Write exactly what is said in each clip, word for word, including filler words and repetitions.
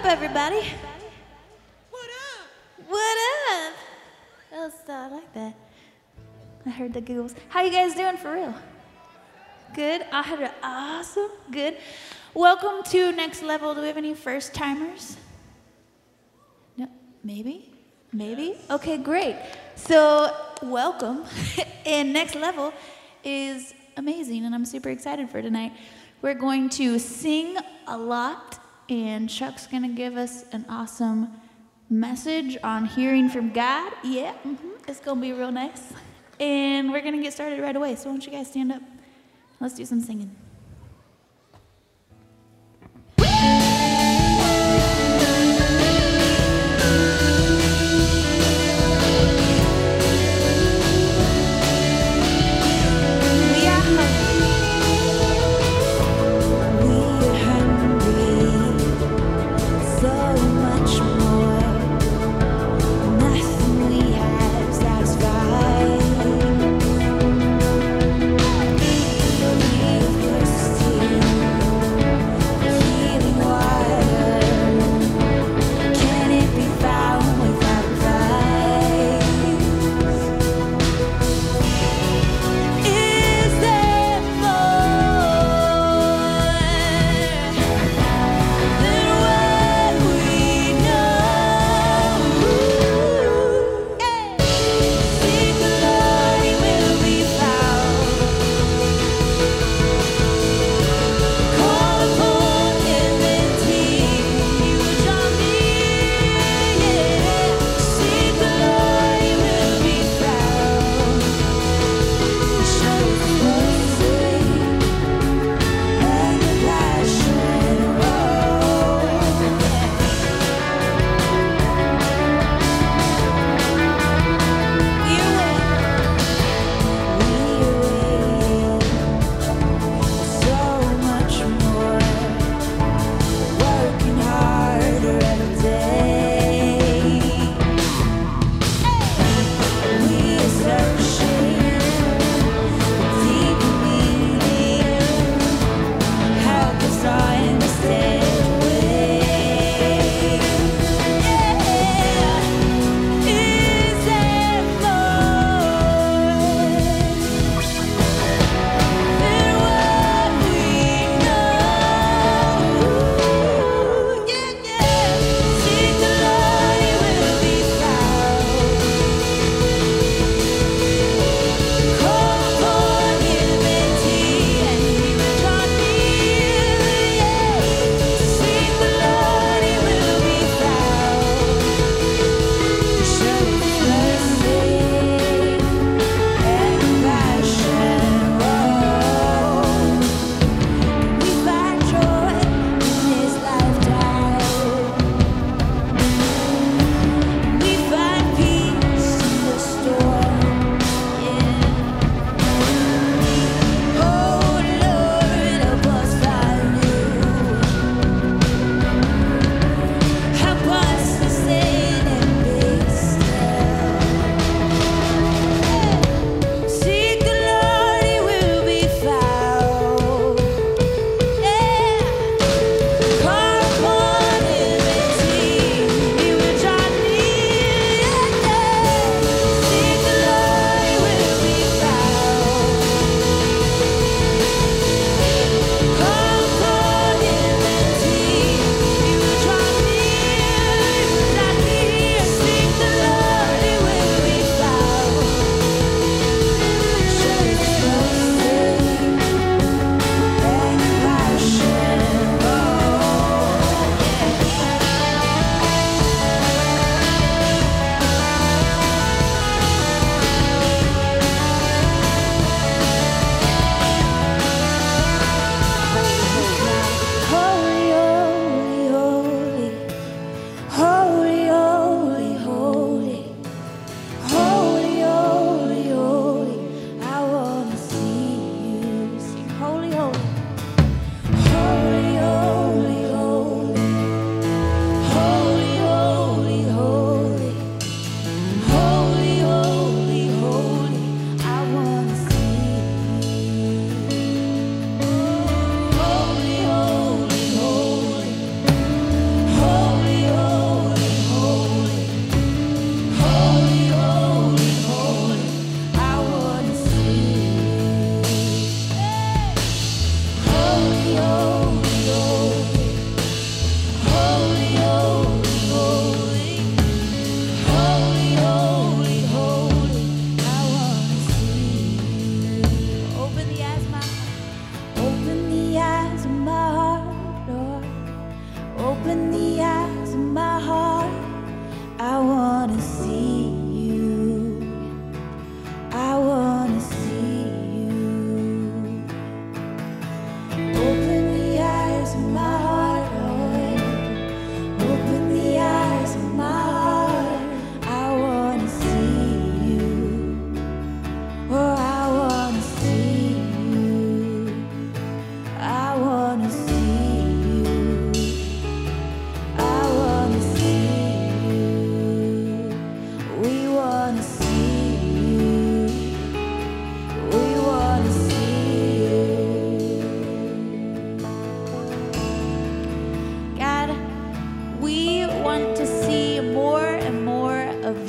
everybody? What up? What up? That was, uh, I like that. I heard the giggles. How you guys doing for real? Good? I had an awesome. Good. Welcome to Next Level. Do we have any first timers? No, maybe? Maybe? Okay, great. So, welcome. And Next Level is amazing, and I'm super excited for tonight. We're going to sing a lot, and Chuck's going to give us an awesome message on hearing from God. Yeah, mm-hmm. It's going to be real nice. And we're going to get started right away. So why don't you guys stand up? Let's do some singing. Of course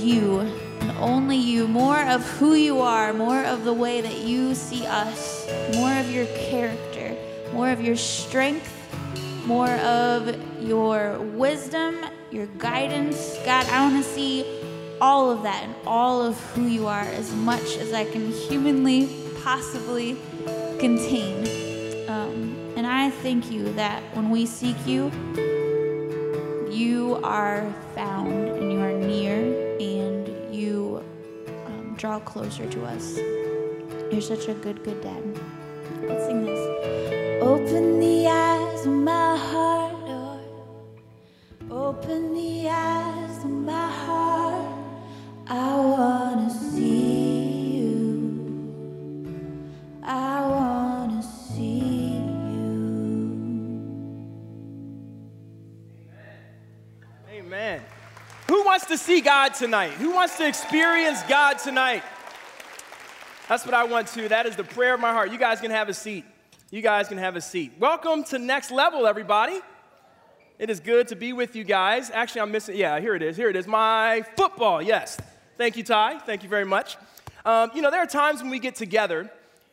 you and only you, more of who you are, more of the way that you see us, more of your character, more of your strength, more of your wisdom, your guidance. God, I want to see all of that and all of who you are as much as I can humanly possibly contain. Um, and I thank you that when we seek you, you are found and you are near and you um, draw closer to us. You're such a good, good dad. Let's sing this. Open the eyes of my heart, Lord. Open the eyes of my heart. I want to see you. I want to see you. Amen. Who wants to see God tonight? Who wants to experience God tonight? That's what I want to. That is the prayer of my heart. You guys can have a seat. You guys can have a seat. Welcome to Next Level, everybody. It is good to be with you guys. Actually, I'm missing, yeah, here it is. Here it is, my football, yes. Thank you, Ty. Thank you very much. Um, you know, there are times when we get together,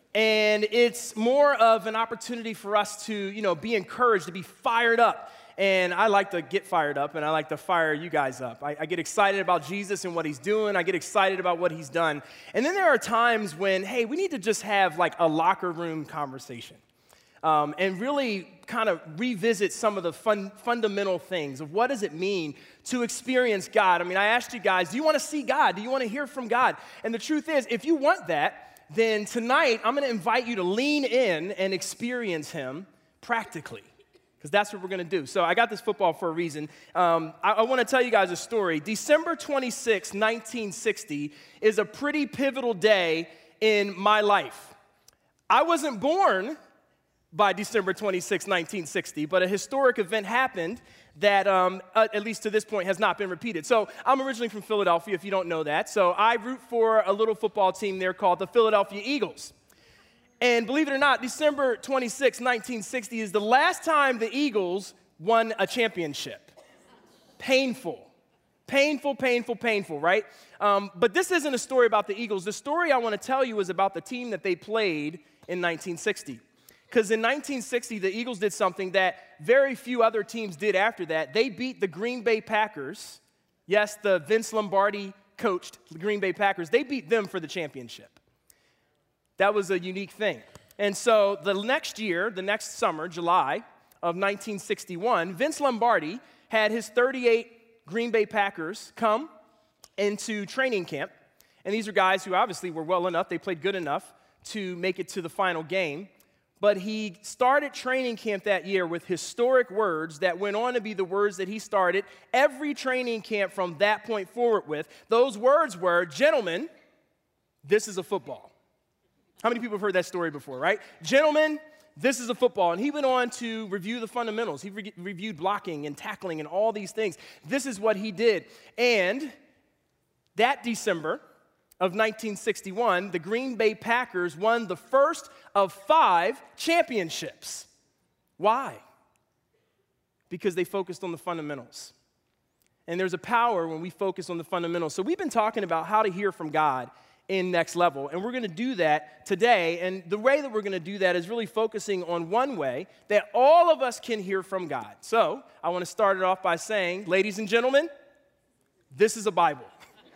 and it's more of an opportunity for us to, you know, be encouraged, to be fired up. And I like to get fired up, and I like to fire you guys up. I, I get excited about Jesus and what he's doing. I get excited about what he's done. And then there are times when, hey, we need to just have like a locker room conversation. Um, and really kind of revisit some of the fun, fundamental things of what does it mean to experience God. I mean, I asked you guys, do you want to see God? Do you want to hear from God? And the truth is, if you want that, then tonight I'm going to invite you to lean in and experience him practically, because that's what we're going to do. So I got this football for a reason. Um, I, I want to tell you guys a story. December twenty-sixth, nineteen sixty is a pretty pivotal day in my life. I wasn't born by December twenty-sixth, nineteen sixty, but a historic event happened that, um, uh, at least to this point, has not been repeated. So I'm originally from Philadelphia, if you don't know that. So I root for a little football team there called the Philadelphia Eagles. And believe it or not, December twenty-sixth, nineteen sixty is the last time the Eagles won a championship. Painful. Painful, painful, painful, right? Um, but this isn't a story about the Eagles. The story I want to tell you is about the team that they played in nineteen sixty. Because in nineteen sixty, the Eagles did something that very few other teams did after that. They beat the Green Bay Packers. Yes, the Vince Lombardi coached the Green Bay Packers. They beat them for the championship. That was a unique thing. And so the next year, the next summer, July of nineteen sixty-one, Vince Lombardi had his thirty-eight Green Bay Packers come into training camp. And these are guys who obviously were well enough, they played good enough to make it to the final game. But he started training camp that year with historic words that went on to be the words that he started every training camp from that point forward with. Those words were, gentlemen, this is a football. How many people have heard that story before, right? Gentlemen, this is a football. And he went on to review the fundamentals. He re- reviewed blocking and tackling and all these things. This is what he did. And that December of nineteen sixty-one, the Green Bay Packers won the first of five championships. Why? Because they focused on the fundamentals. And there's a power when we focus on the fundamentals. So we've been talking about how to hear from God in Next Level, and we're going to do that today. And the way that we're going to do that is really focusing on one way that all of us can hear from God. So I want to start it off by saying, ladies and gentlemen, this is a Bible.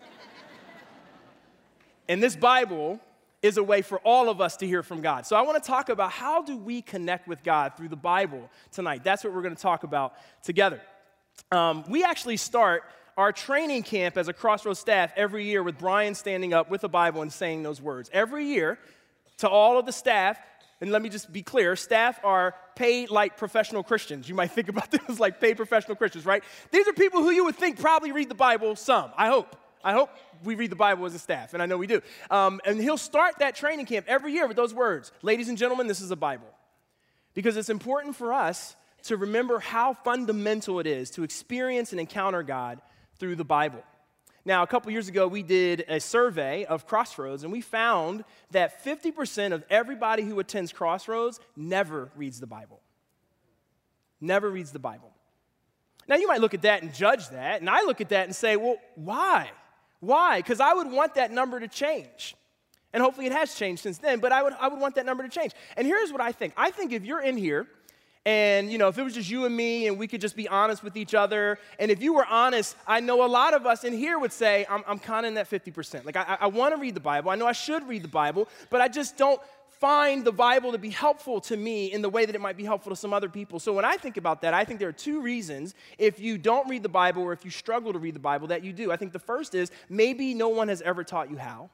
And this Bible is a way for all of us to hear from God. So I want to talk about how do we connect with God through the Bible tonight. That's what we're going to talk about together. Um, we actually start our training camp as a Crossroads staff every year with Brian standing up with a Bible and saying those words. Every year, to all of the staff, and let me just be clear, staff are paid like professional Christians. You might think about them as like paid professional Christians, right? These are people who you would think probably read the Bible some, I hope. I hope we read the Bible as a staff, and I know we do. Um, and he'll start that training camp every year with those words. Ladies and gentlemen, this is a Bible. Because it's important for us to remember how fundamental it is to experience and encounter God through the Bible. Now, a couple years ago, we did a survey of Crossroads, and we found that fifty percent of everybody who attends Crossroads never reads the Bible. Never reads the Bible. Now, you might look at that and judge that, and I look at that and say, well, why? Why? Because I would want that number to change. And hopefully it has changed since then, but I would, I would want that number to change. And here's what I think. I think if you're in here, and, you know, if it was just you and me and we could just be honest with each other, and if you were honest, I know a lot of us in here would say, I'm, I'm kind of in that fifty percent. Like, I, I want to read the Bible. I know I should read the Bible, but I just don't find the Bible to be helpful to me in the way that it might be helpful to some other people. So when I think about that, I think there are two reasons if you don't read the Bible or if you struggle to read the Bible that you do. I think the first is maybe no one has ever taught you how,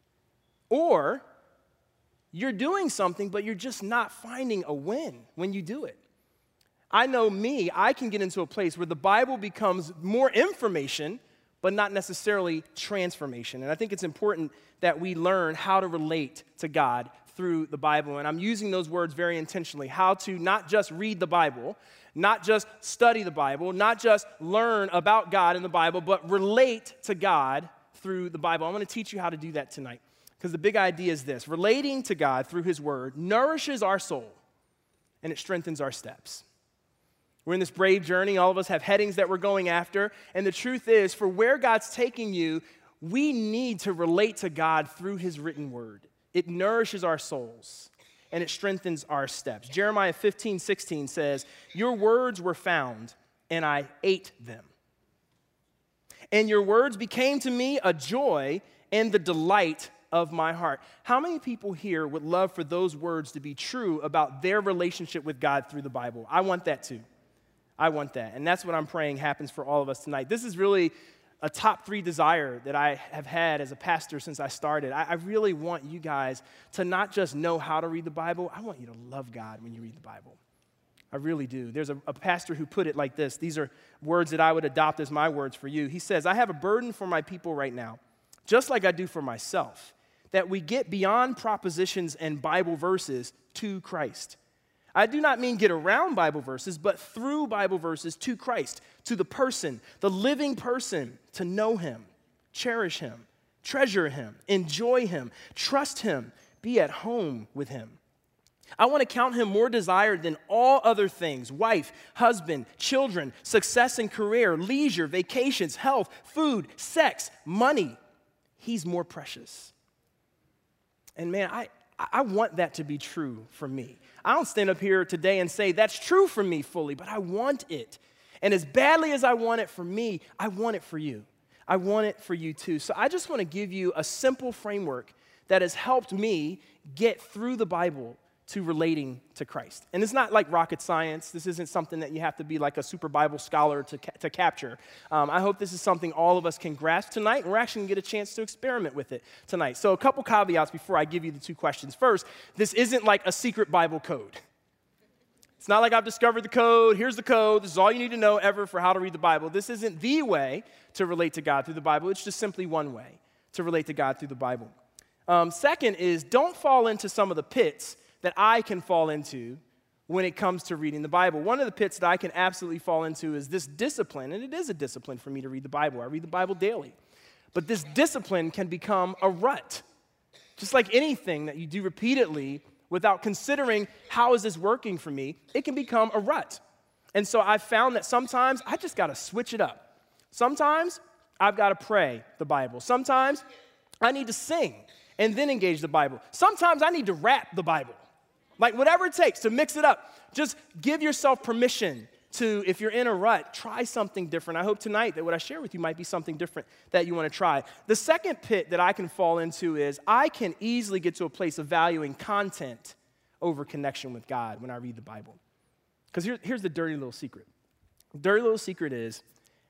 or you're doing something, but you're just not finding a win when you do it. I know me, I can get into a place where the Bible becomes more information, but not necessarily transformation. And I think it's important that we learn how to relate to God through the Bible. And I'm using those words very intentionally, how to not just read the Bible, not just study the Bible, not just learn about God in the Bible, but relate to God through the Bible. I'm going to teach you how to do that tonight. Because the big idea is this: relating to God through his word nourishes our soul and it strengthens our steps. We're in this brave journey. All of us have headings that we're going after. And the truth is, for where God's taking you, we need to relate to God through his written word. It nourishes our souls and it strengthens our steps. Jeremiah fifteen sixteen says, your words were found and I ate them. And your words became to me a joy and the delight of my heart. How many people here would love for those words to be true about their relationship with God through the Bible? I want that too. I want that. And that's what I'm praying happens for all of us tonight. This is really a top three desire that I have had as a pastor since I started. I, I really want you guys to not just know how to read the Bible, I want you to love God when you read the Bible. I really do. There's a, a pastor who put it like this. These are words that I would adopt as my words for you. He says, I have a burden for my people right now, just like I do for myself, that we get beyond propositions and Bible verses to Christ. I do not mean get around Bible verses, but through Bible verses to Christ, to the person, the living person, to know him, cherish him, treasure him, enjoy him, trust him, be at home with him. I want to count him more desired than all other things: wife, husband, children, success in career, leisure, vacations, health, food, sex, money. He's more precious. And man, I, I want that to be true for me. I don't stand up here today and say that's true for me fully, but I want it. And as badly as I want it for me, I want it for you. I want it for you too. So I just want to give you a simple framework that has helped me get through the Bible to relating to Christ. And it's not like rocket science. This isn't something that you have to be like a super Bible scholar to, ca- to capture. Um, I hope this is something all of us can grasp tonight, and we're actually going to get a chance to experiment with it tonight. So a couple caveats before I give you the two questions. First, this isn't like a secret Bible code. It's not like I've discovered the code. Here's the code. This is all you need to know ever for how to read the Bible. This isn't the way to relate to God through the Bible. It's just simply one way to relate to God through the Bible. Um, second is, don't fall into some of the pits that I can fall into when it comes to reading the Bible. One of the pits that I can absolutely fall into is this discipline, and it is a discipline for me to read the Bible. I read the Bible daily. But this discipline can become a rut. Just like anything that you do repeatedly without considering how is this working for me, it can become a rut. And so I've found that sometimes I just got to switch it up. Sometimes I've got to pray the Bible. Sometimes I need to sing and then engage the Bible. Sometimes I need to rap the Bible. Like whatever it takes to mix it up. Just give yourself permission to, if you're in a rut, try something different. I hope tonight that what I share with you might be something different that you want to try. The second pit that I can fall into is I can easily get to a place of valuing content over connection with God when I read the Bible. Because here, here's the dirty little secret. The dirty little secret is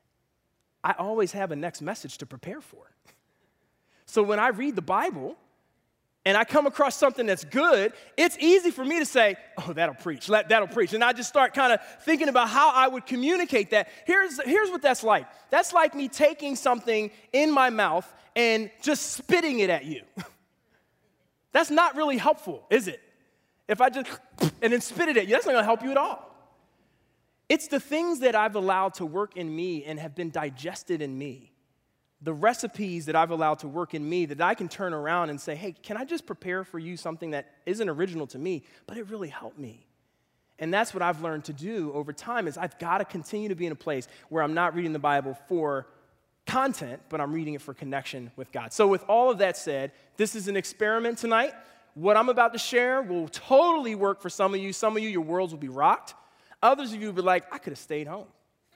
I always have a next message to prepare for. So when I read the Bible and I come across something that's good, it's easy for me to say, oh, that'll preach, that'll preach. And I just start kind of thinking about how I would communicate that. Here's, here's what that's like. That's like me taking something in my mouth and just spitting it at you. That's not really helpful, is it? If I just, and then spit it at you, that's not going to help you at all. It's the things that I've allowed to work in me and have been digested in me, the recipes that I've allowed to work in me that I can turn around and say, hey, can I just prepare for you something that isn't original to me, but it really helped me? And that's what I've learned to do over time is I've got to continue to be in a place where I'm not reading the Bible for content, but I'm reading it for connection with God. So with all of that said, this is an experiment tonight. What I'm about to share will totally work for some of you. Some of you, your worlds will be rocked. Others of you will be like, I could have stayed home.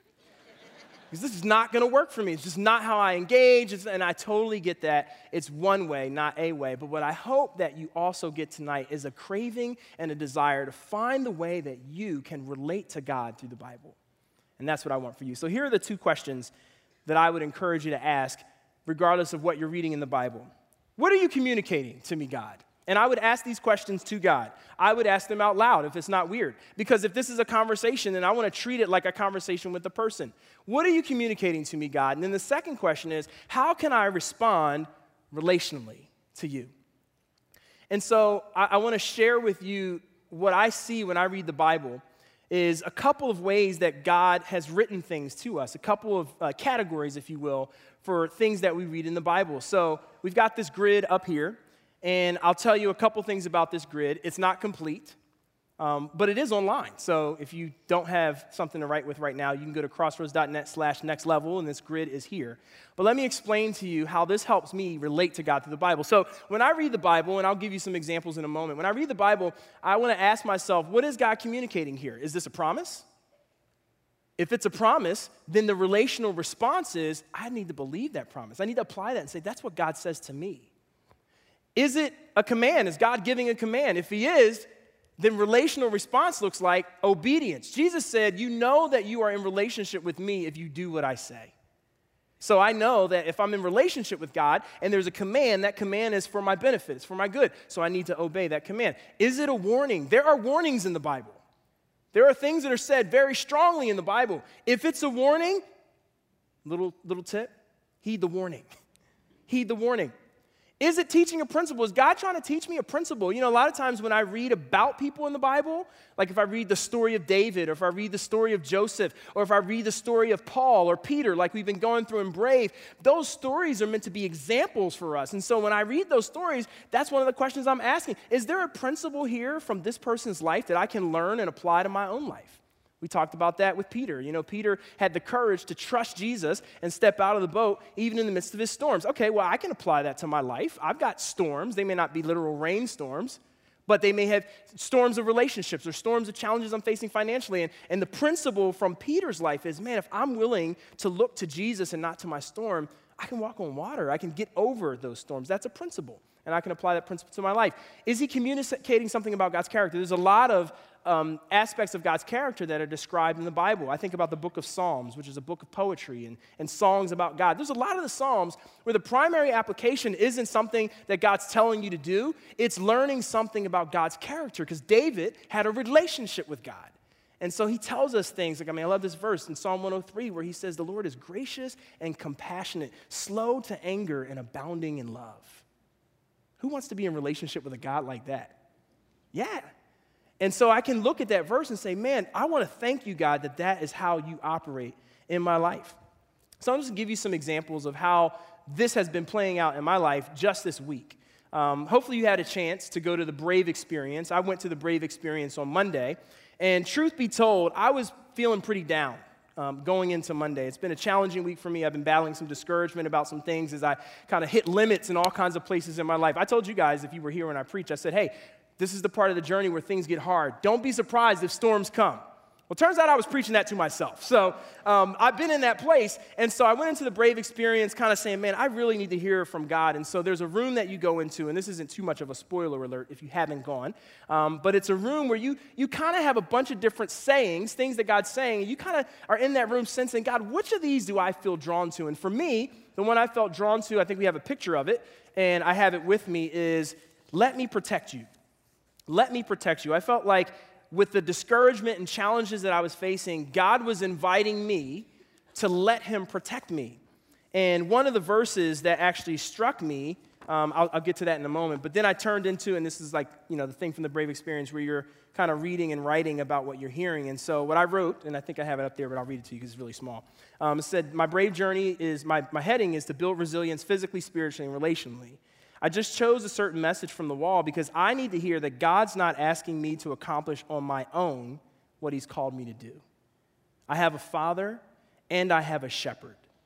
Because this is not going to work for me. It's just not how I engage, it's, and I totally get that. It's one way, not a way. But what I hope that you also get tonight is a craving and a desire to find the way that you can relate to God through the Bible. And that's what I want for you. So here are the two questions that I would encourage you to ask, regardless of what you're reading in the Bible. What are you communicating to me, God? And I would ask these questions to God. I would ask them out loud if it's not weird. Because if this is a conversation, then I want to treat it like a conversation with the person. What are you communicating to me, God? And then the second question is, how can I respond relationally to you? And so I, I want to share with you what I see when I read the Bible is a couple of ways that God has written things to us, a couple of uh, categories, if you will, for things that we read in the Bible. So we've got this grid up here. And I'll tell you a couple things about this grid. It's not complete, um, but it is online. So if you don't have something to write with right now, you can go to crossroads.net slash next level, and this grid is here. But let me explain to you how this helps me relate to God through the Bible. So when I read the Bible, and I'll give you some examples in a moment, when I read the Bible, I want to ask myself, what is God communicating here? Is this a promise? If it's a promise, then the relational response is, I need to believe that promise. I need to apply that and say, that's what God says to me. Is it a command? Is God giving a command? If he is, then relational response looks like obedience. Jesus said, you know that you are in relationship with me if you do what I say. So I know that if I'm in relationship with God and there's a command, that command is for my benefit, it's for my good. So I need to obey that command. Is it a warning? There are warnings in the Bible. There are things that are said very strongly in the Bible. If it's a warning, little, little tip, heed the warning. Heed the warning. Is it teaching a principle? Is God trying to teach me a principle? You know, a lot of times when I read about people in the Bible, like if I read the story of David, or if I read the story of Joseph, or if I read the story of Paul or Peter, like we've been going through in Brave, those stories are meant to be examples for us. And so when I read those stories, that's one of the questions I'm asking. Is there a principle here from this person's life that I can learn and apply to my own life? We talked about that with Peter. You know, Peter had the courage to trust Jesus and step out of the boat even in the midst of his storms. Okay, well, I can apply that to my life. I've got storms. They may not be literal rainstorms, but they may have storms of relationships or storms of challenges I'm facing financially. And, and the principle from Peter's life is, man, if I'm willing to look to Jesus and not to my storm, I can walk on water. I can get over those storms. That's a principle, and I can apply that principle to my life. Is he communicating something about God's character? There's a lot of Um, aspects of God's character that are described in the Bible. I think about the book of Psalms, which is a book of poetry and, and songs about God. There's a lot of the Psalms where the primary application isn't something that God's telling you to do. It's learning something about God's character, because David had a relationship with God. And so he tells us things like, I mean, I love this verse in Psalm one oh three where he says, the Lord is gracious and compassionate, slow to anger and abounding in love. Who wants to be in relationship with a God like that? Yeah. And so I can look at that verse and say, man, I want to thank you, God, that that is how you operate in my life. So I'm just going to give you some examples of how this has been playing out in my life just this week. Um, hopefully you had a chance to go to the Brave Experience. I went to the Brave Experience on Monday. And truth be told, I was feeling pretty down um, going into Monday. It's been a challenging week for me. I've been battling some discouragement about some things as I kind of hit limits in all kinds of places in my life. I told you guys, if you were here when I preached, I said, hey, this is the part of the journey where things get hard. Don't be surprised if storms come. Well, turns out I was preaching that to myself. So um, I've been in that place. And so I went into the Brave Experience kind of saying, man, I really need to hear from God. And so there's a room that you go into, and this isn't too much of a spoiler alert if you haven't gone, um, but it's a room where you, you kind of have a bunch of different sayings, things that God's saying, and you kind of are in that room sensing, God, which of these do I feel drawn to? And for me, the one I felt drawn to, I think we have a picture of it, and I have it with me, is let me protect you. Let me protect you. I felt like with the discouragement and challenges that I was facing, God was inviting me to let him protect me. And one of the verses that actually struck me, um, I'll, I'll get to that in a moment, but then I turned into, and this is like, you know, the thing from the Brave Experience where you're kind of reading and writing about what you're hearing. And so what I wrote, and I think I have it up there, but I'll read it to you because it's really small. Um, it said, my brave journey is, my, my heading is to build resilience physically, spiritually, and relationally. I just chose a certain message from the wall because I need to hear that God's not asking me to accomplish on my own what he's called me to do. I have a father and I have a shepherd.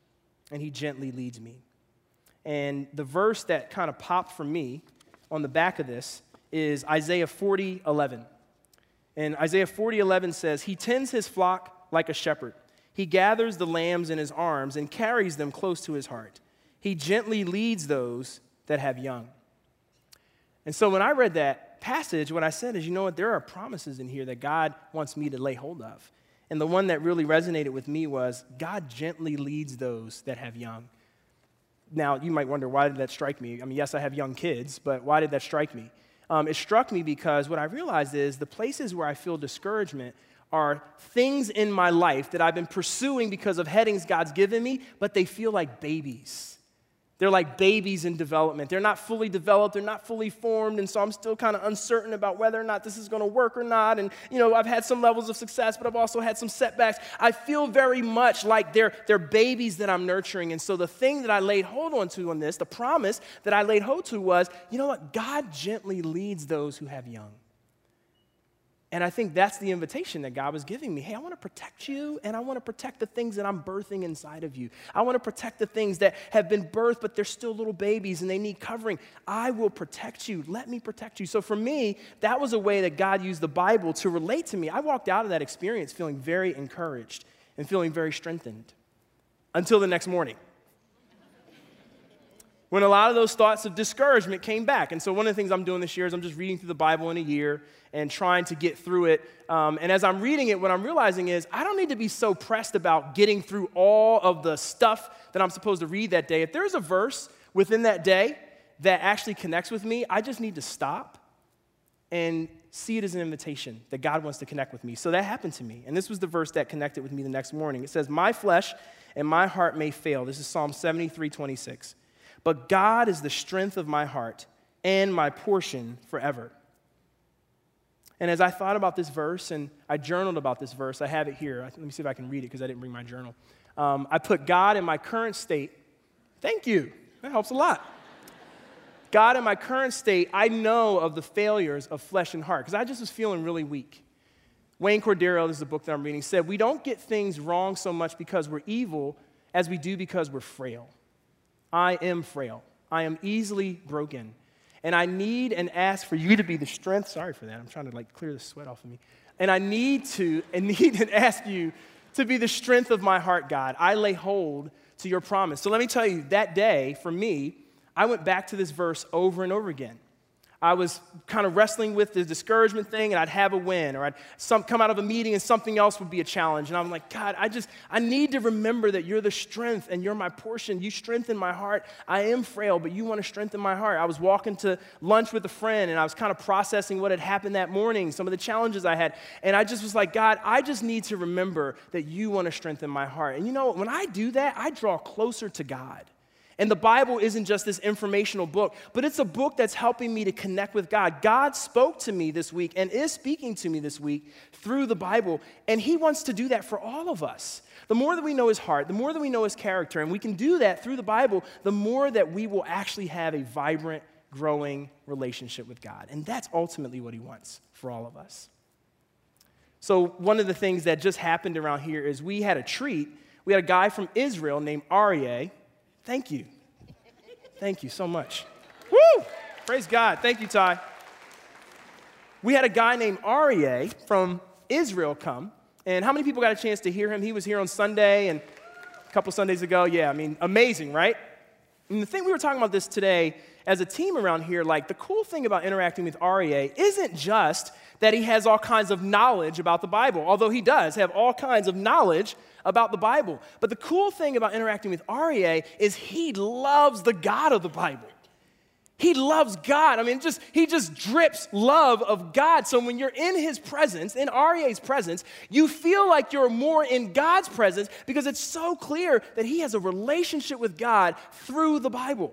and he gently leads me. And the verse that kind of popped for me on the back of this is Isaiah forty eleven. And Isaiah forty eleven says, he tends his flock like a shepherd. He gathers the lambs in his arms and carries them close to his heart. He gently leads those that have young. And so when I read that passage, what I said is, you know what, there are promises in here that God wants me to lay hold of. And the one that really resonated with me was, God gently leads those that have young. Now, you might wonder, why did that strike me? I mean, yes, I have young kids, but why did that strike me? Um, it struck me because what I realized is the places where I feel discouragement are things in my life that I've been pursuing because of headings God's given me, but they feel like babies. They're like babies in development. They're not fully developed. They're not fully formed. And so I'm still kind of uncertain about whether or not this is going to work or not. And, you know, I've had some levels of success, but I've also had some setbacks. I feel very much like they're, they're babies that I'm nurturing. And so the thing that I laid hold on to on this, the promise that I laid hold to was, you know what? God gently leads those who have young. And I think that's the invitation that God was giving me. Hey, I want to protect you, and I want to protect the things that I'm birthing inside of you. I want to protect the things that have been birthed, but they're still little babies, and they need covering. I will protect you. Let me protect you. So for me, that was a way that God used the Bible to relate to me. I walked out of that experience feeling very encouraged and feeling very strengthened until the next morning, when a lot of those thoughts of discouragement came back. And so one of the things I'm doing this year is I'm just reading through the Bible in a year and trying to get through it. Um, and as I'm reading it, what I'm realizing is I don't need to be so pressed about getting through all of the stuff that I'm supposed to read that day. If there's a verse within that day that actually connects with me, I just need to stop and see it as an invitation that God wants to connect with me. So that happened to me. And this was the verse that connected with me the next morning. It says, my flesh and my heart may fail. This is Psalm seventy-three twenty-six. But God is the strength of my heart and my portion forever. And as I thought about this verse and I journaled about this verse, I have it here. Let me see if I can read it because I didn't bring my journal. Um, I put God in my current state. Thank you. That helps a lot. God in my current state, I know of the failures of flesh and heart because I just was feeling really weak. Wayne Cordeiro, this is the book that I'm reading, said, we don't get things wrong so much because we're evil as we do because we're frail. I am frail. I am easily broken. And I need and ask for you to be the strength. Sorry for that. I'm trying to like clear the sweat off of me. And I need to and need and ask you to be the strength of my heart, God. I lay hold to your promise. So let me tell you, that day for me, I went back to this verse over and over again. I was kind of wrestling with the discouragement thing, and I'd have a win, or I'd some, come out of a meeting and something else would be a challenge. And I'm like, God, I just, I need to remember that you're the strength and you're my portion. You strengthen my heart. I am frail, but you want to strengthen my heart. I was walking to lunch with a friend, and I was kind of processing what had happened that morning, some of the challenges I had. And I just was like, God, I just need to remember that you want to strengthen my heart. And you know, when I do that, I draw closer to God. And the Bible isn't just this informational book, but it's a book that's helping me to connect with God. God spoke to me this week and is speaking to me this week through the Bible, and he wants to do that for all of us. The more that we know his heart, the more that we know his character, and we can do that through the Bible, the more that we will actually have a vibrant, growing relationship with God. And that's ultimately what he wants for all of us. So one of the things that just happened around here is we had a treat. We had a guy from Israel named Aryeh. Thank you. Thank you so much. Woo! Praise God. Thank you, Ty. We had a guy named Aryeh from Israel come. And how many people got a chance to hear him? He was here on Sunday and a couple Sundays ago. Yeah, I mean, amazing, right? And the thing we were talking about this today as a team around here, like the cool thing about interacting with Aryeh isn't just that he has all kinds of knowledge about the Bible, although he does have all kinds of knowledge about the Bible. But the cool thing about interacting with Aryeh is he loves the God of the Bible. He loves God. I mean, just he just drips love of God. So when you're in his presence, in Aryeh's presence, you feel like you're more in God's presence because it's so clear that he has a relationship with God through the Bible.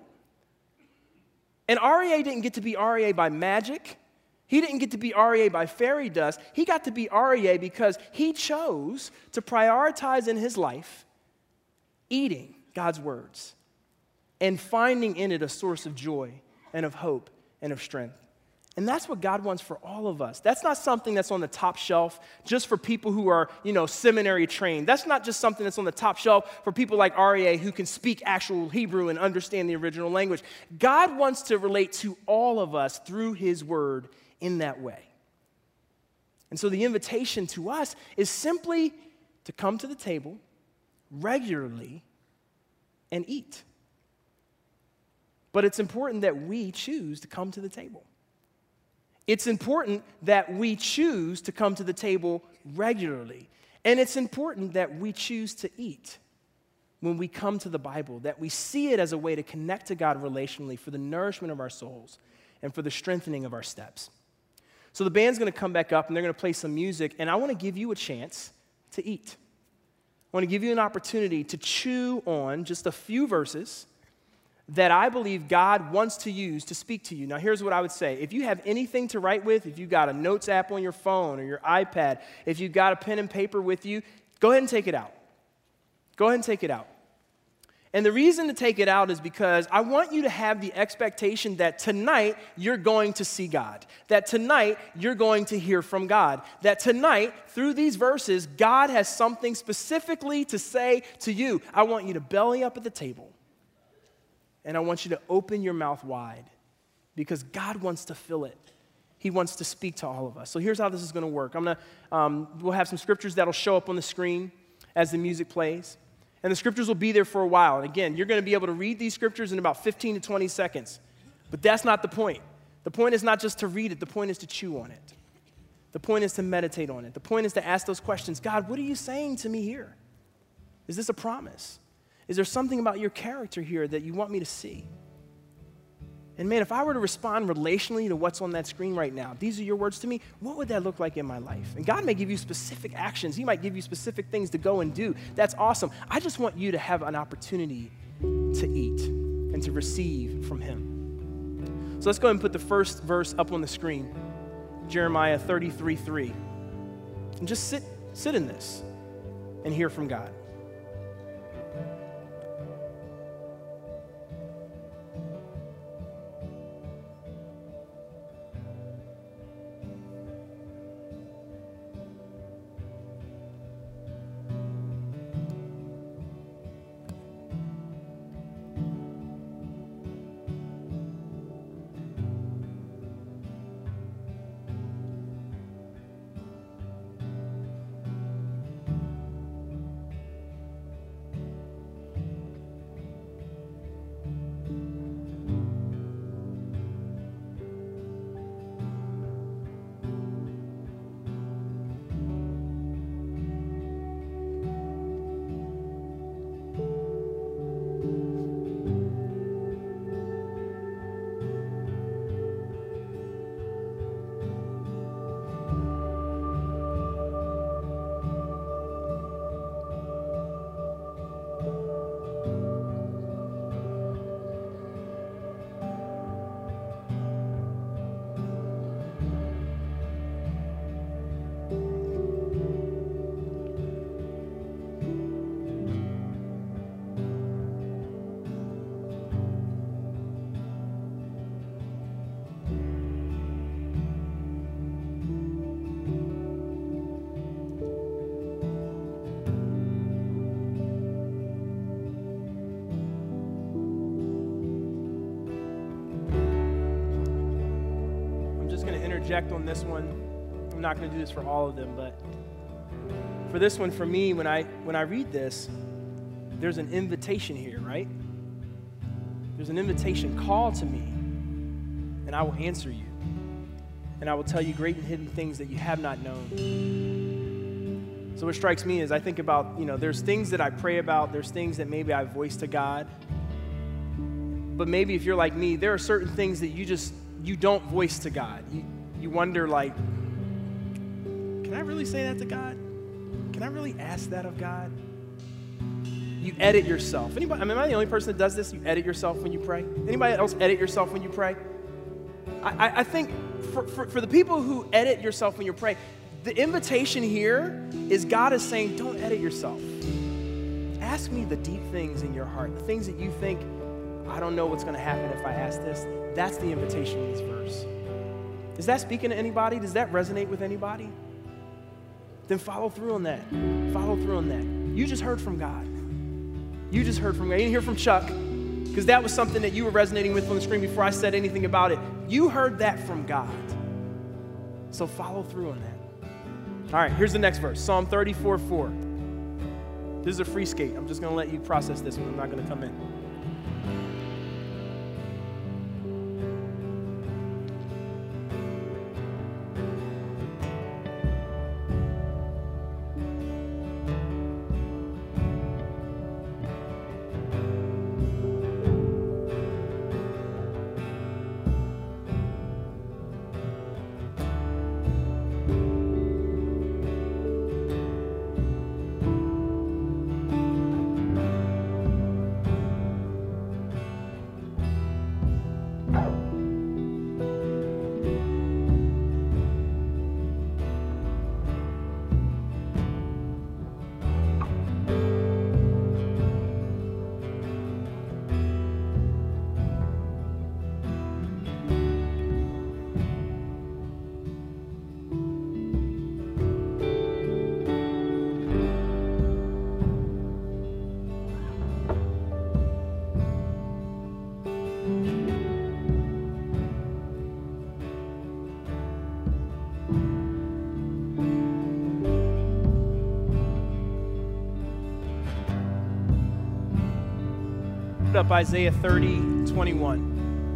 And Aryeh didn't get to be Aryeh by magic. He didn't get to be Aryeh by fairy dust. He got to be Aryeh because he chose to prioritize in his life eating God's words and finding in it a source of joy and of hope and of strength. And that's what God wants for all of us. That's not something that's on the top shelf just for people who are, you know, seminary trained. That's not just something that's on the top shelf for people like R E A who can speak actual Hebrew and understand the original language. God wants to relate to all of us through his word in that way. And so the invitation to us is simply to come to the table regularly and eat. But it's important that we choose to come to the table. It's important that we choose to come to the table regularly. And it's important that we choose to eat when we come to the Bible, that we see it as a way to connect to God relationally for the nourishment of our souls and for the strengthening of our steps. So the band's going to come back up and they're going to play some music, and I want to give you a chance to eat. I want to give you an opportunity to chew on just a few verses that I believe God wants to use to speak to you. Now, here's what I would say. If you have anything to write with, if you've got a notes app on your phone or your iPad, if you've got a pen and paper with you, go ahead and take it out. Go ahead and take it out. And the reason to take it out is because I want you to have the expectation that tonight you're going to see God, that tonight you're going to hear from God, that tonight, through these verses, God has something specifically to say to you. I want you to belly up at the table. And I want you to open your mouth wide because God wants to fill it. He wants to speak to all of us. So here's how this is going to work. I'm going to, um, we'll have some scriptures that'll show up on the screen as the music plays. And the scriptures will be there for a while. And again, you're going to be able to read these scriptures in about fifteen to twenty seconds. But that's not the point. The point is not just to read it. The point is to chew on it. The point is to meditate on it. The point is to ask those questions. God, what are you saying to me here? Is this a promise? Is there something about your character here that you want me to see? And man, if I were to respond relationally to what's on that screen right now, these are your words to me, what would that look like in my life? And God may give you specific actions. He might give you specific things to go and do. That's awesome. I just want you to have an opportunity to eat and to receive from him. So let's go ahead and put the first verse up on the screen, Jeremiah thirty-three three. And just sit, sit in this and hear from God. Interject on this one. I'm not going to do this for all of them, but for this one, for me, when I when I read this, there's an invitation here, right? There's an invitation. Call to me, and I will answer you, and I will tell you great and hidden things that you have not known. So what strikes me is I think about, you know, there's things that I pray about, there's things that maybe I voice to God, but maybe if you're like me, there are certain things that you just, you don't voice to God. You, You wonder, like, can I really say that to God? Can I really ask that of God? You edit yourself. Anybody, I mean, am I the only person that does this? You edit yourself when you pray? Anybody else edit yourself when you pray? I, I, I think for, for, for the people who edit yourself when you pray, the invitation here is God is saying, don't edit yourself. Ask me the deep things in your heart, the things that you think, I don't know what's going to happen if I ask this. That's the invitation in this verse. Is that speaking to anybody? Does that resonate with anybody? Then follow through on that. Follow through on that. You just heard from God. You just heard from God. You didn't hear from Chuck, because that was something that you were resonating with on the screen before I said anything about it. You heard that from God. So follow through on that. All right, here's the next verse, Psalm thirty-four four. This is a free skate. I'm just going to let you process this one. I'm not going to come in. Up Isaiah thirty twenty-one.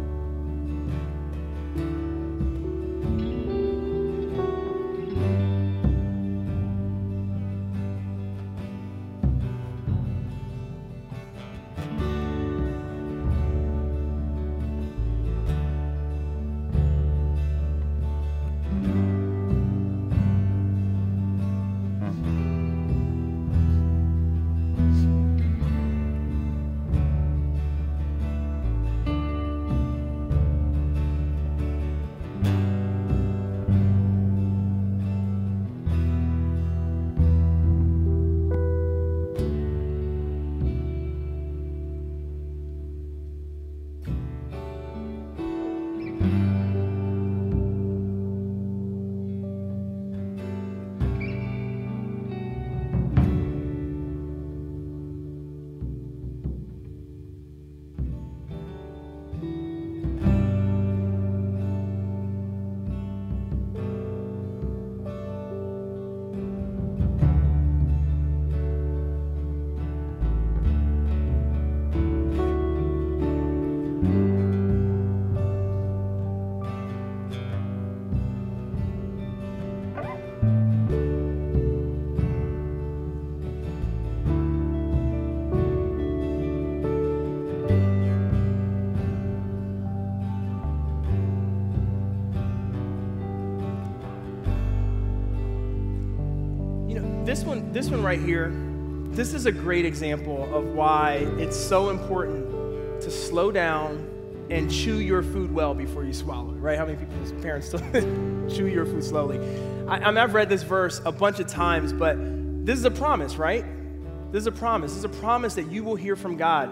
This one, this one right here, this is a great example of why it's so important to slow down and chew your food well before you swallow it, right? How many people's parents still chew your food slowly? I, I mean, I've read this verse a bunch of times, but this is a promise, right? This is a promise. This is a promise that you will hear from God.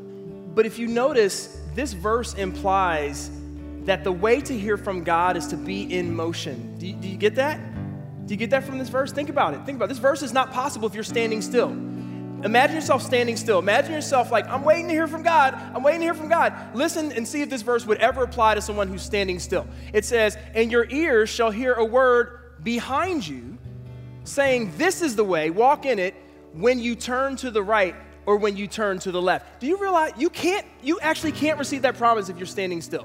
But if you notice, this verse implies that the way to hear from God is to be in motion. Do you, do you get that? Do you get that from this verse? Think about it. Think about it. This verse is not possible if you're standing still. Imagine yourself standing still. Imagine yourself like, I'm waiting to hear from God. I'm waiting to hear from God. Listen and see if this verse would ever apply to someone who's standing still. It says, and your ears shall hear a word behind you saying, this is the way, walk in it, when you turn to the right or when you turn to the left. Do you realize you can't, you actually can't receive that promise if you're standing still?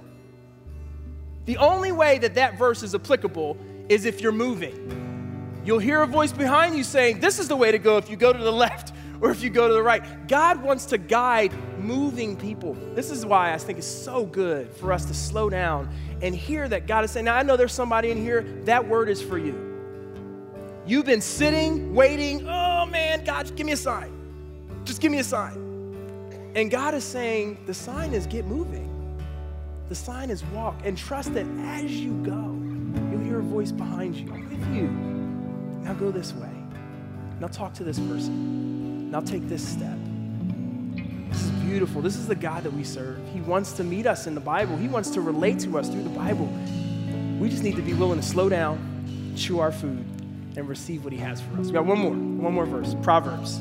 The only way that that verse is applicable is if you're moving. You'll hear a voice behind you saying, this is the way to go if you go to the left or if you go to the right. God wants to guide moving people. This is why I think it's so good for us to slow down and hear that God is saying, now I know there's somebody in here, that word is for you. You've been sitting, waiting, oh man, God, just give me a sign. Just give me a sign. And God is saying, the sign is get moving. The sign is walk and trust that as you go, you'll hear a voice behind you. I'm with you. Now go this way. Now talk to this person. Now take this step. This is beautiful. This is the God that we serve. He wants to meet us in the Bible. He wants to relate to us through the Bible. We just need to be willing to slow down, chew our food, and receive what he has for us. We got one more, one more verse, Proverbs.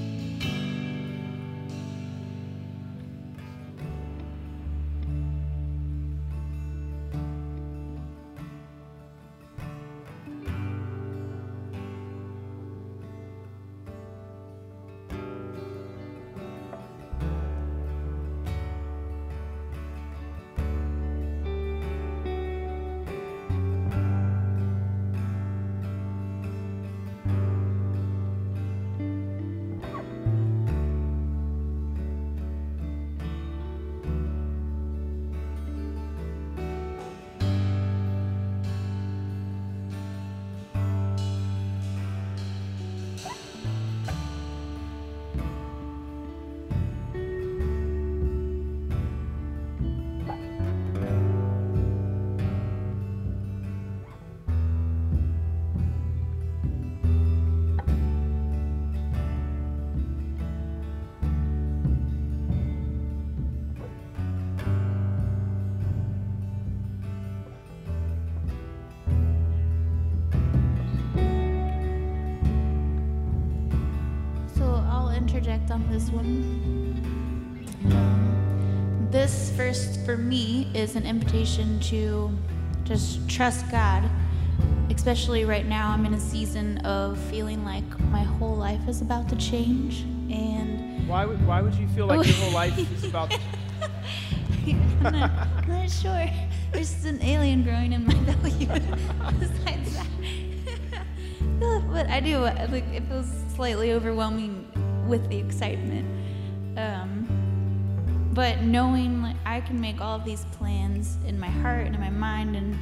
Interject on this one. Um, this first for me is an invitation to just trust God, especially right now. I'm in a season of feeling like my whole life is about to change. And why would why would you feel like your whole life is about to I'm not, I'm not sure. There's just an alien growing in my belly. Besides that, but I do like it feels slightly overwhelming with the excitement, um, but knowing like I can make all of these plans in my heart and in my mind and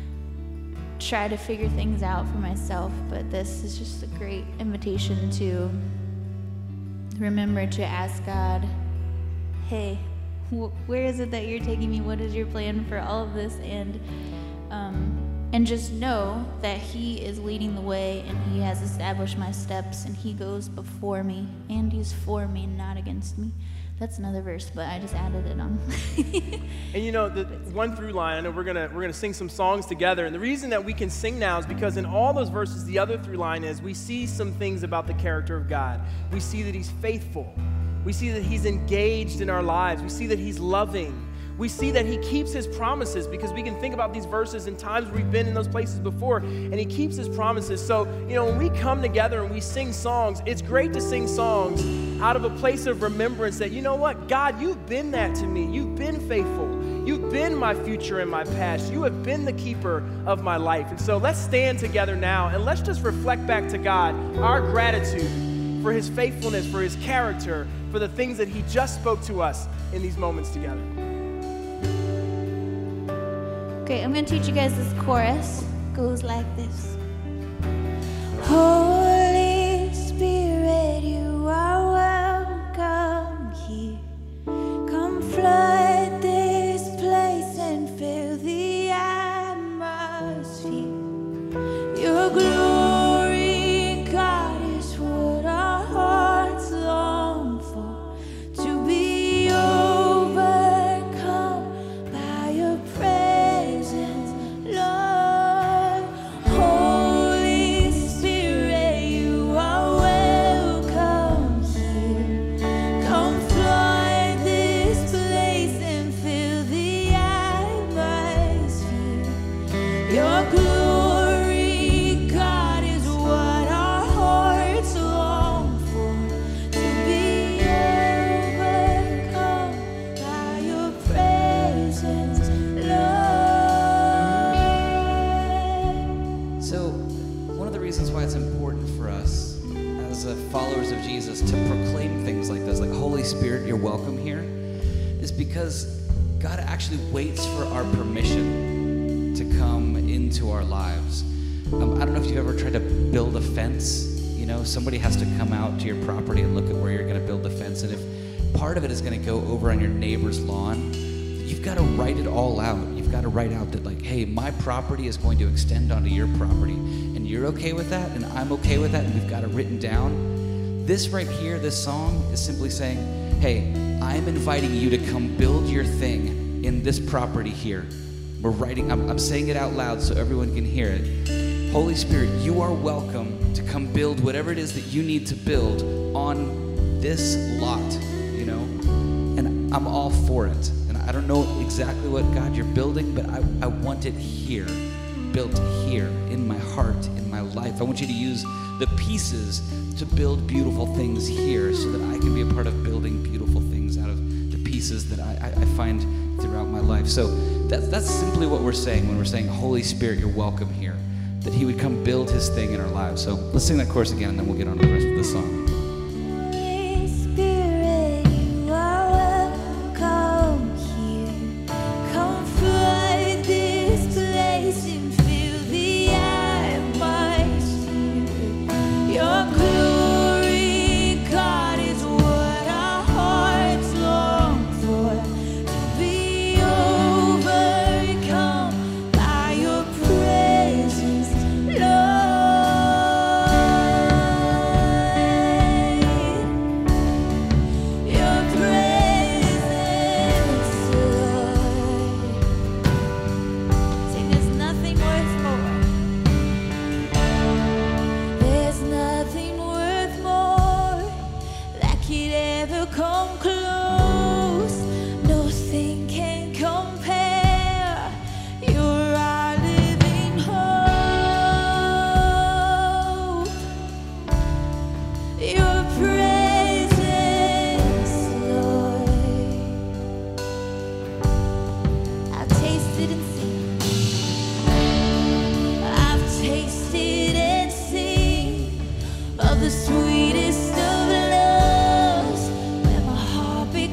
try to figure things out for myself, but this is just a great invitation to remember to ask God, hey, wh- where is it that you're taking me? What is your plan for all of this? And um, And just know that he is leading the way and he has established my steps and he goes before me and he's for me, not against me. That's another verse, but I just added it on. And you know, the one through line, I know we're gonna we're gonna sing some songs together, and the reason that we can sing now is because in all those verses, the other through line is we see some things about the character of God. We see that he's faithful. We see that he's engaged in our lives. We see that he's loving. We see that he keeps his promises, because we can think about these verses in times we've been in those places before, and he keeps his promises. So, you know, when we come together and we sing songs, it's great to sing songs out of a place of remembrance that, you know what, God, you've been that to me. You've been faithful. You've been my future and my past. You have been the keeper of my life. And so let's stand together now and let's just reflect back to God our gratitude for his faithfulness, for his character, for the things that he just spoke to us in these moments together. Okay, I'm going to teach you guys this chorus. It goes like this. Holy Spirit, you are welcome here. Come flood this place and fill the atmosphere. Your glory, God, is what our hearts long for. To be overcome by your presence. Followers of Jesus to proclaim things like this, like Holy Spirit, you're welcome here, is because God actually waits for our permission to come into our lives. Um, I don't know if you've ever tried to build a fence. You know, somebody has to come out to your property and look at where you're going to build the fence, and if part of it is going to go over on your neighbor's lawn, you've got to write it all out. You've got to write out that, like, hey, my property is going to extend onto your property, and you're okay with that, and I'm okay with that, and we've got it written down. This right here, this song, is simply saying, hey, I'm inviting you to come build your thing in this property here. We're writing, I'm, I'm saying it out loud so everyone can hear it. Holy Spirit, you are welcome to come build whatever it is that you need to build on this lot, you know? And I'm all for it. And I don't know exactly what, God, you're building, but I, I want it here, built here, in my heart, in my life. I want you to use the pieces to build beautiful things here so that I can be a part of building beautiful things out of the pieces that I, I, I find throughout my life. So that's, that's simply what we're saying when we're saying, Holy Spirit, you're welcome here, that he would come build his thing in our lives. So let's sing that chorus again, and then we'll get on to the rest of the song. The sweetest of loves, where my heart beats.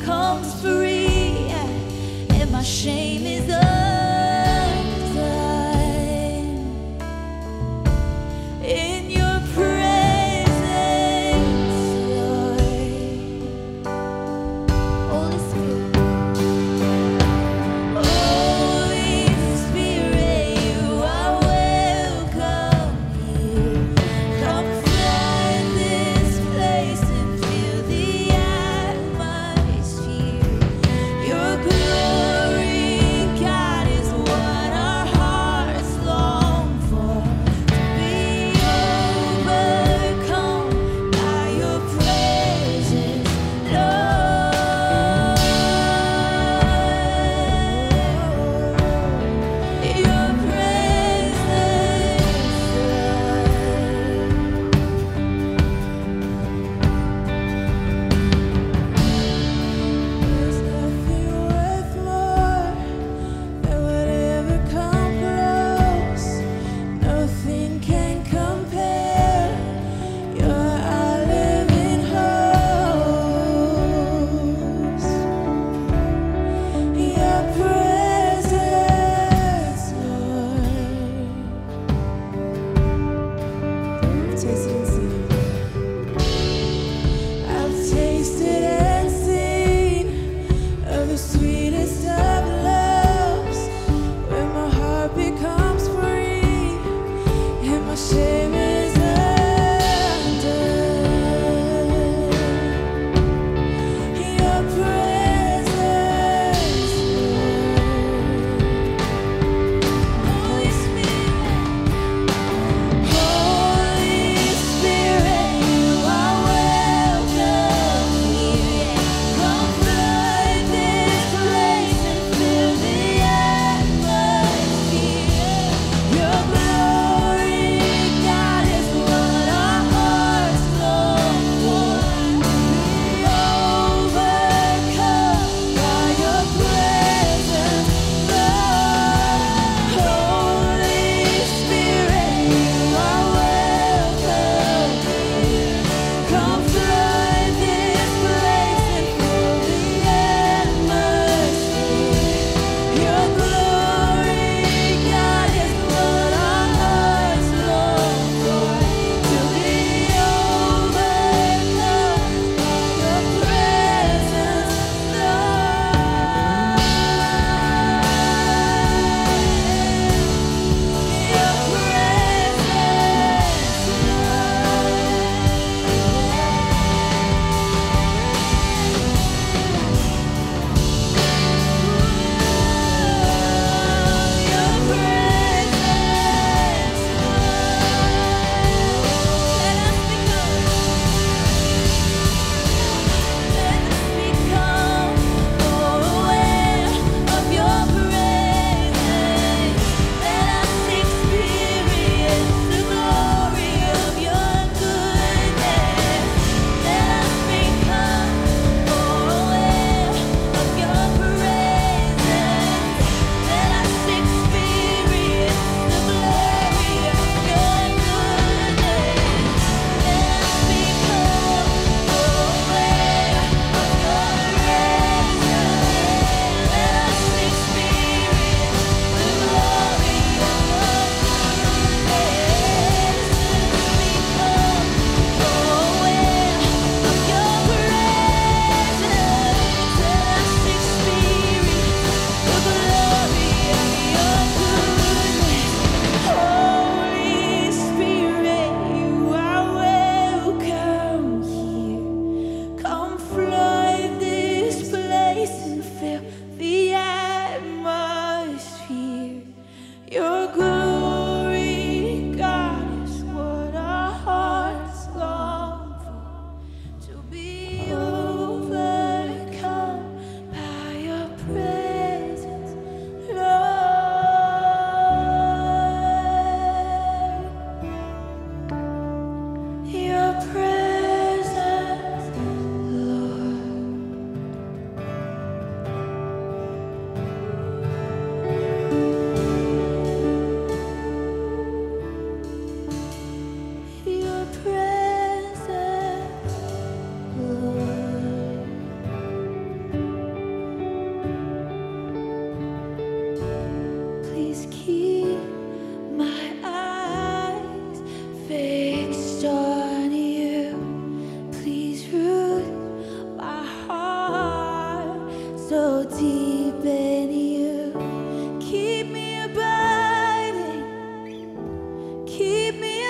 deep in you. Keep me abiding, keep me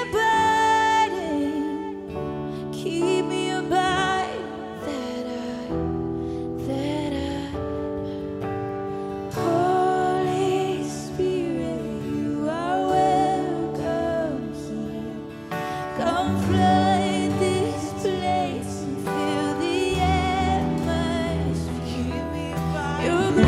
abiding, keep me abiding, that I, that I, Holy Spirit, you are welcome here. Come flood this place and fill the atmosphere. Your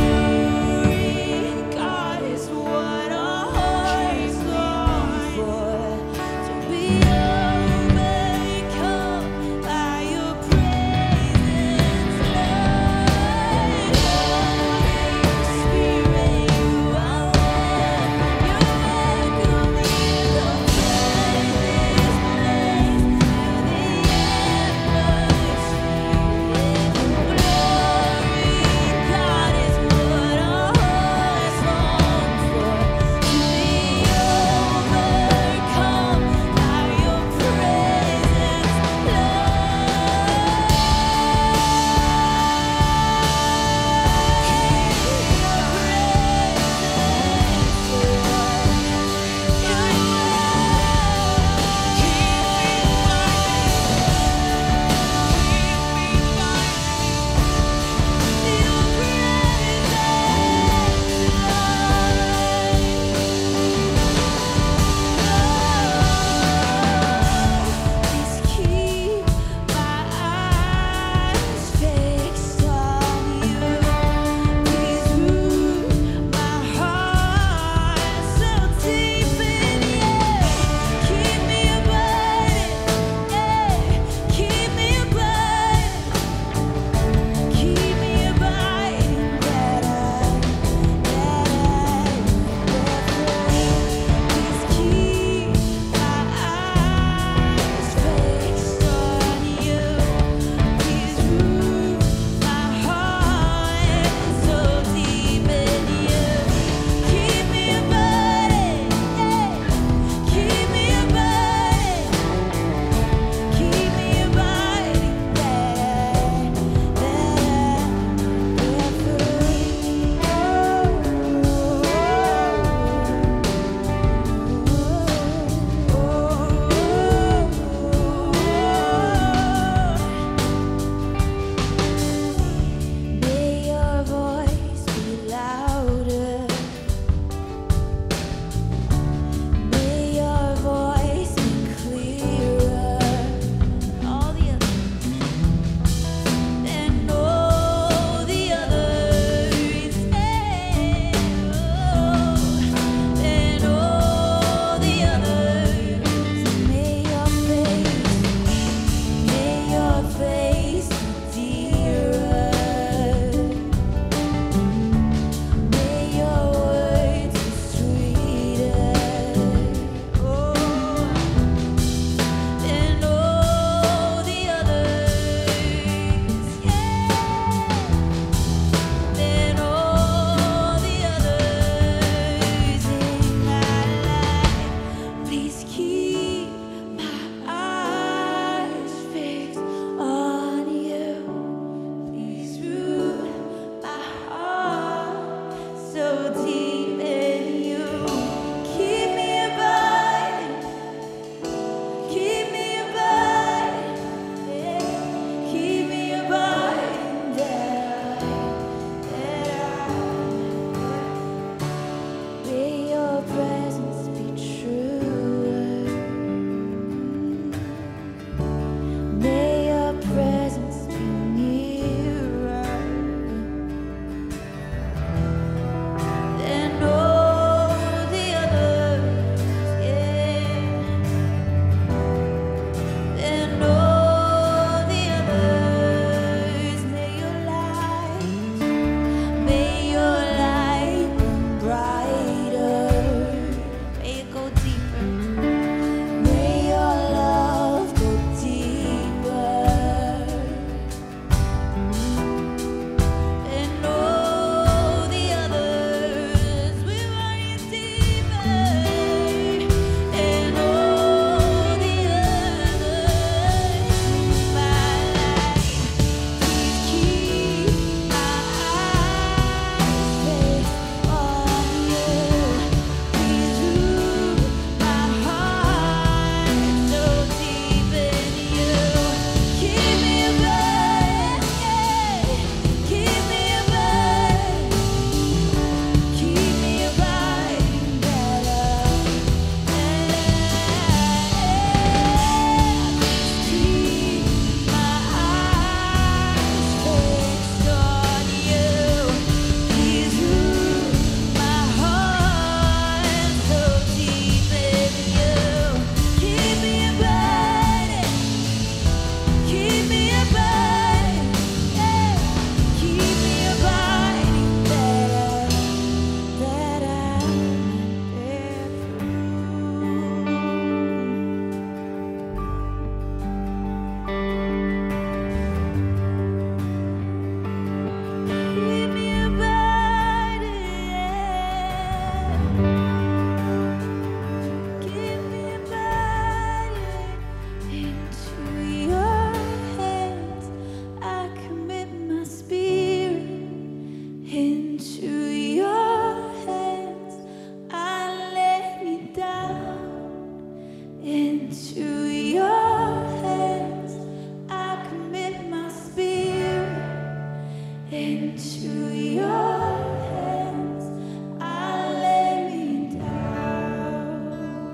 Into your hands I lay me down.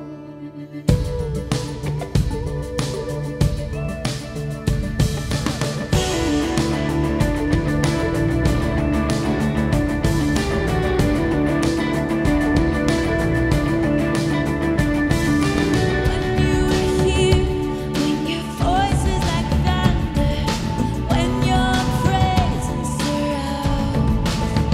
When you were here, when your voice is like thunder, when your presence surrounds,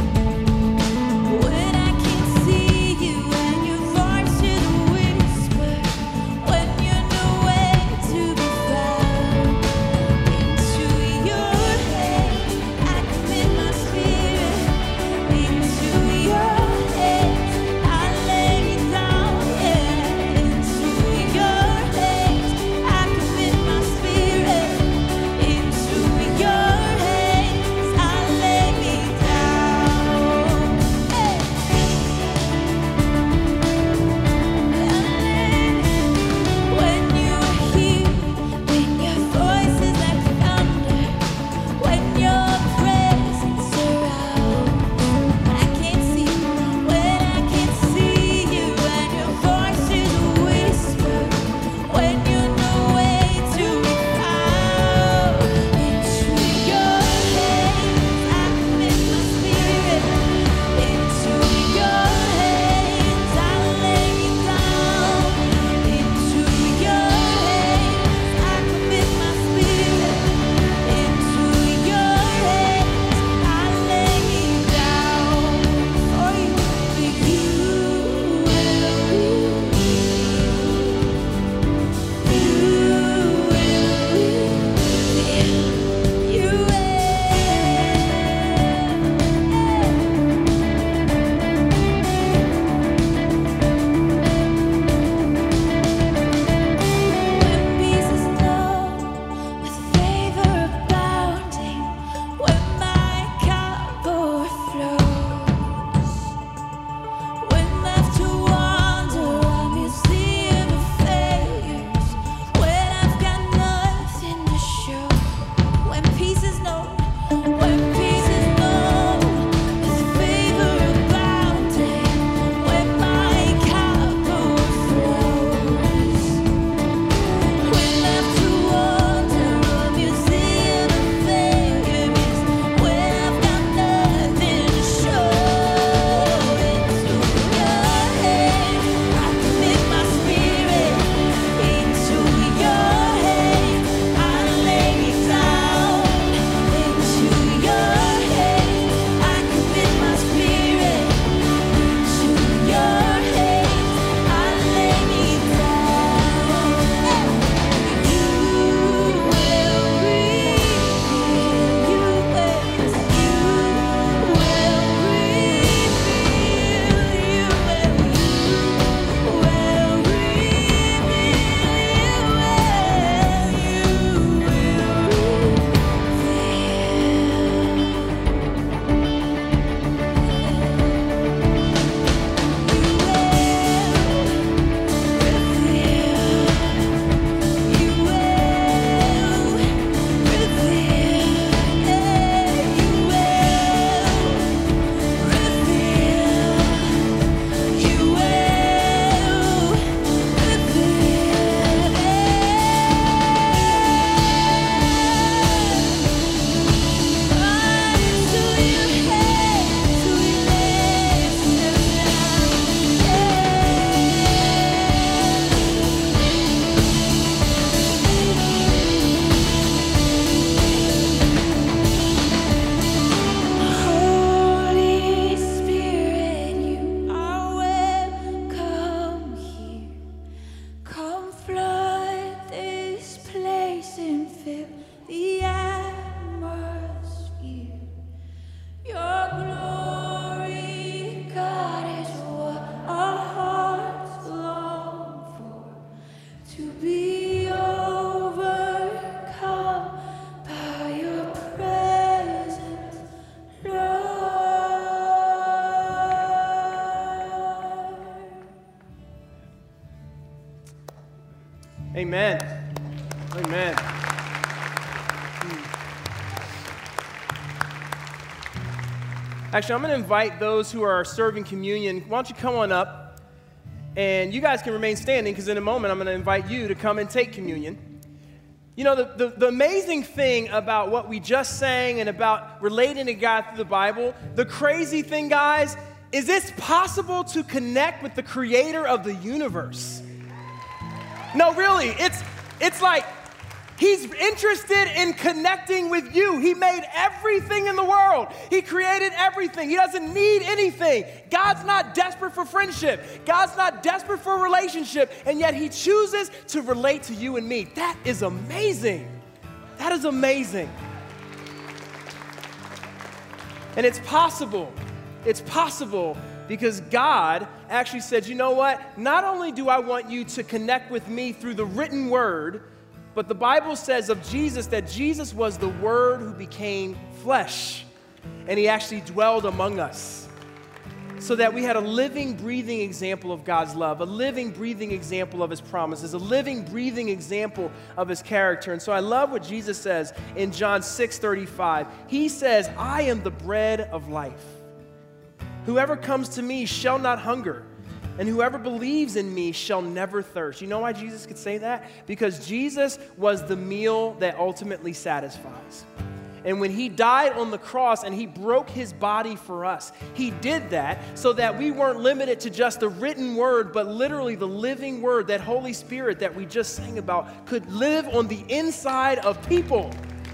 when I can see you and your voice is a whisper, when you're nowhere to be found. Into your hands I commit my spirit. Into your hands I lay me down. Yeah. Into your hands I commit my spirit. Into your hands I lay me down. Hey. When you are here, when your voice is like thunder, when your presence surrounds, I can't see, when I can't see you, and your voice is a whisper, when you're nowhere to be found. Into your hands I commit my spirit. Into your hands I lay me down. Into your hands I commit my spirit. Into your hands I lay me down. For you, for you will reveal. You will. When peace is known, with favor abounding, when my cup overflows, when left to wander a museum of failures, when I've got nothing to show, when peace is known, when peace is known, with favor abounding, when my cup overflows, when left to wander a museum of failures, when I've got nothing to show. Into your hands I commit my spirit. Into your hands I lay me down. Into your hands I commit my spirit. Into your hands I lay me down. You will reveal. You will. You will reveal. You will. You will Holy Spirit, you are welcome here. Come flood this place and fill the atmosphere. Your glory, God, is what our hearts long for. To be overcome by your presence, Lord. Amen. Amen. Actually, I'm going to invite those who are serving communion. Why don't you come on up? And you guys can remain standing because in a moment I'm going to invite you to come and take communion. You know, the, the, the amazing thing about what we just sang and about relating to God through the Bible, the crazy thing, guys, is it's possible to connect with the creator of the universe. No, really, it's, it's like he's interested in connecting with you. He made everything in the world. He created everything. He doesn't need anything. God's not desperate for friendship. God's not desperate for a relationship, and yet he chooses to relate to you and me. That is amazing. That is amazing. And it's possible. It's possible because God actually said, you know what? Not only do I want you to connect with me through the written word, but the Bible says of Jesus that Jesus was the Word who became flesh, and he actually dwelled among us so that we had a living, breathing example of God's love, a living, breathing example of his promises, a living, breathing example of his character. And so I love what Jesus says in John six thirty-five. He says, I am the bread of life. Whoever comes to me shall not hunger, and whoever believes in me shall never thirst. You know why Jesus could say that? Because Jesus was the meal that ultimately satisfies. And when he died on the cross and he broke his body for us, he did that so that we weren't limited to just the written word, but literally the living word, that Holy Spirit that we just sang about, could live on the inside of people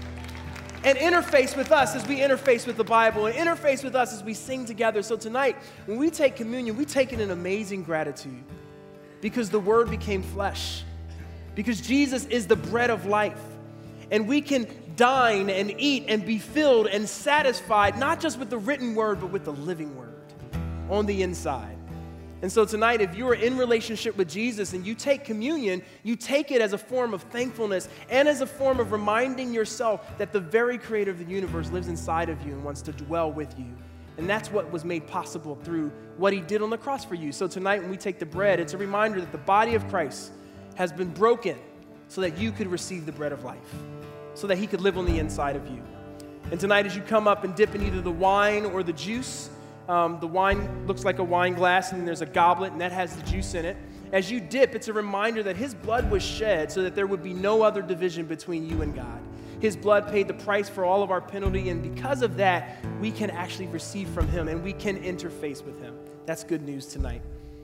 and interface with us as we interface with the Bible, and interface with us as we sing together. So tonight, when we take communion, we take it in amazing gratitude because the Word became flesh, because Jesus is the bread of life, and we can dine and eat and be filled and satisfied, not just with the written Word, but with the living Word on the inside. And so tonight, if you are in relationship with Jesus and you take communion, you take it as a form of thankfulness and as a form of reminding yourself that the very creator of the universe lives inside of you and wants to dwell with you. And that's what was made possible through what he did on the cross for you. So tonight, when we take the bread, it's a reminder that the body of Christ has been broken so that you could receive the bread of life, so that he could live on the inside of you. And tonight, as you come up and dip in either the wine or the juice, Um, the wine looks like a wine glass, and there's a goblet, and that has the juice in it. As you dip, it's a reminder that his blood was shed so that there would be no other division between you and God. His blood paid the price for all of our penalty, and because of that, we can actually receive from him, and we can interface with him. That's good news tonight.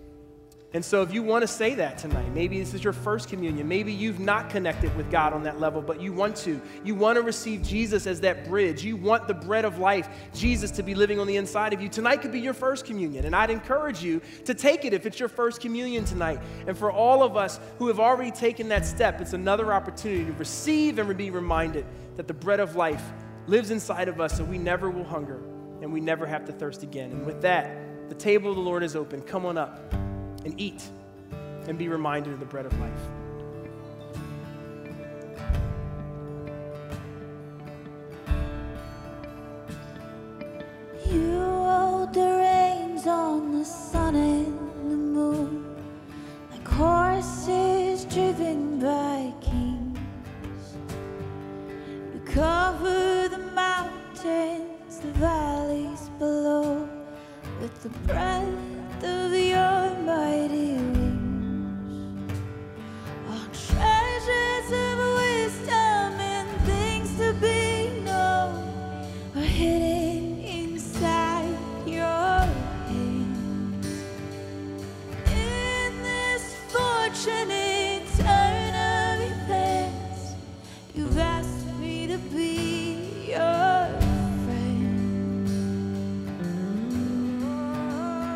And so if you want to say that tonight, maybe this is your first communion, maybe you've not connected with God on that level, but you want to. You want to receive Jesus as that bridge. You want the bread of life, Jesus, to be living on the inside of you. Tonight could be your first communion, and I'd encourage you to take it if it's your first communion tonight. And for all of us who have already taken that step, it's another opportunity to receive and be reminded that the bread of life lives inside of us, so we never will hunger and we never have to thirst again. And with that, the table of the Lord is open. Come on up and eat and be reminded of the bread of life. You hold the reins on the sun and the moon, like horses driven by kings. You cover the mountains, the valleys below, with the breath of your mighty wings. All treasures of wisdom and things to be known are hidden inside your hands. In this fortunate turn of events, you've asked me to be your friend.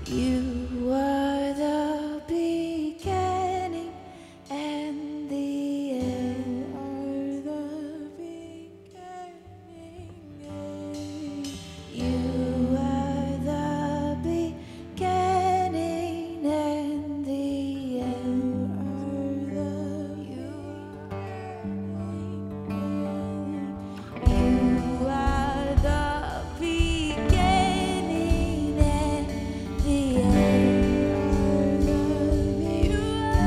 You are the beginning and the end. Are the beginning. You are the beginning and the end. Are the you are the beginning and the end. You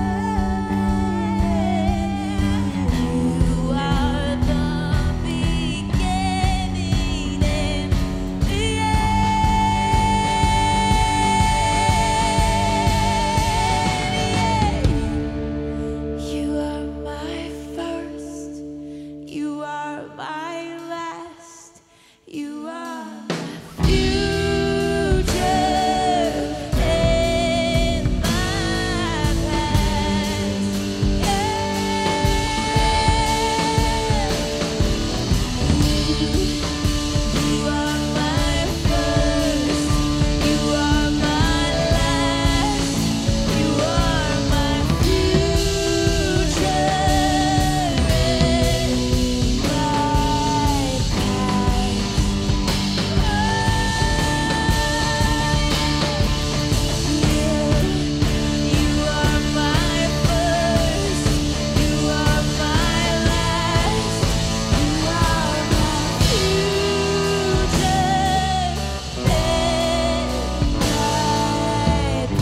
are, you are the beginning and the end. You are my first. You are my last. You are my future and my past. You are my first. You are my last. You are my future and my past. You are my first. You are my last. You are my future and my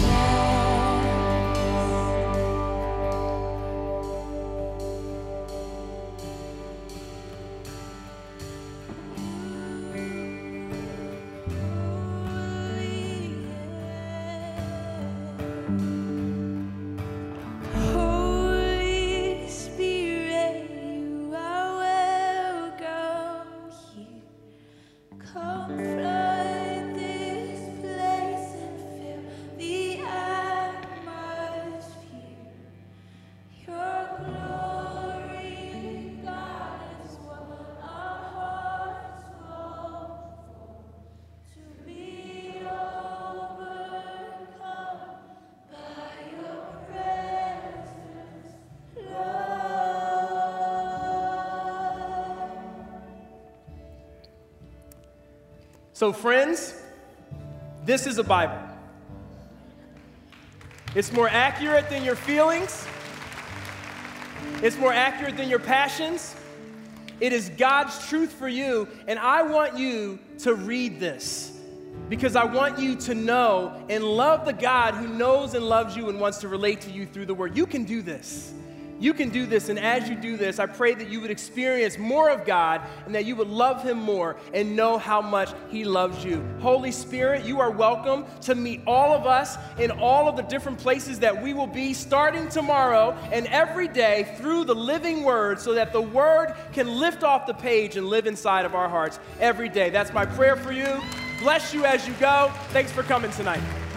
Holy Spirit, you are welcome here. Come flood this place and fill the atmosphere. Your glory, God, is what our hearts long for. To be overcome by your presence, Lord. So, friends, this is a Bible. It's more accurate than your feelings. It's more accurate than your passions. It is God's truth for you, and I want you to read this because I want you to know and love the God who knows and loves you and wants to relate to you through the Word. You can do this. You can do this, and as you do this, I pray that you would experience more of God and that you would love Him more and know how much He loves you. Holy Spirit, you are welcome to meet all of us in all of the different places that we will be starting tomorrow and every day through the living Word so that the Word can lift off the page and live inside of our hearts every day. That's my prayer for you. Bless you as you go. Thanks for coming tonight.